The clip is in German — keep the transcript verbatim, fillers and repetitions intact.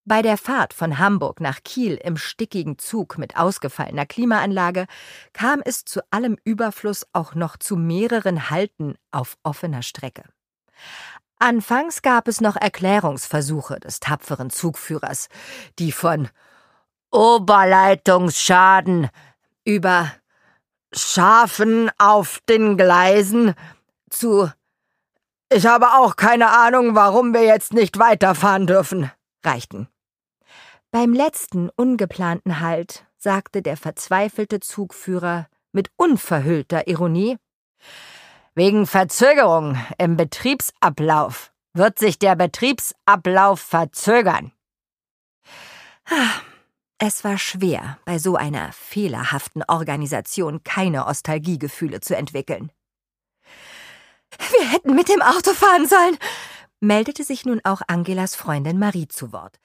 Bei der Fahrt von Hamburg nach Kiel im stickigen Zug mit ausgefallener Klimaanlage kam es zu allem Überfluss auch noch zu mehreren Halten auf offener Strecke. Anfangs gab es noch Erklärungsversuche des tapferen Zugführers, die von Oberleitungsschaden über Schafen auf den Gleisen zu »Ich habe auch keine Ahnung, warum wir jetzt nicht weiterfahren dürfen« reichten. Beim letzten ungeplanten Halt sagte der verzweifelte Zugführer mit unverhüllter Ironie: »Wegen Verzögerung im Betriebsablauf wird sich der Betriebsablauf verzögern.« Es war schwer, bei so einer fehlerhaften Organisation keine Nostalgiegefühle zu entwickeln. »Wir hätten mit dem Auto fahren sollen«, meldete sich nun auch Angelas Freundin Marie zu Wort.